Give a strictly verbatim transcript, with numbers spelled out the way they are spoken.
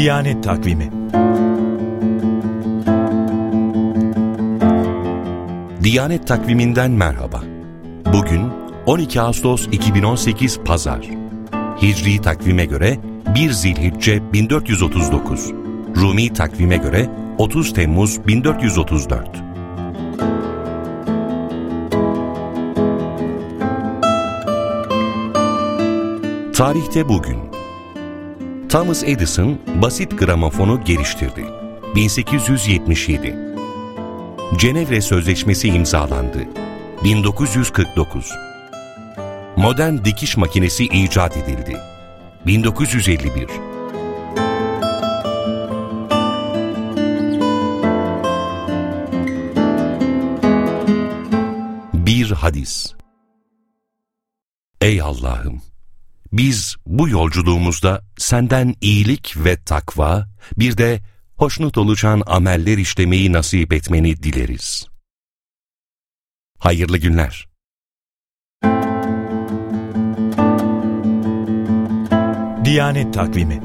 Diyanet Takvimi. Diyanet Takvimi'nden merhaba. Bugün on iki Ağustos iki bin on sekiz Pazar. Hicri takvime göre bir Zilhicce bin dört yüz otuz dokuz. Rumi takvime göre otuz Temmuz bin dört yüz otuz dört. Tarihte bugün. Thomas Edison basit gramofonu geliştirdi. bin sekiz yüz yetmiş yedi. Cenevre Sözleşmesi imzalandı. bin dokuz yüz kırk dokuz. Modern dikiş makinesi icat edildi. bin dokuz yüz elli bir. Bir hadis. Ey Allah'ım! Biz bu yolculuğumuzda senden iyilik ve takva, bir de hoşnut olacağın ameller işlemeyi nasip etmeni dileriz. Hayırlı günler. Diyanet Takvimi.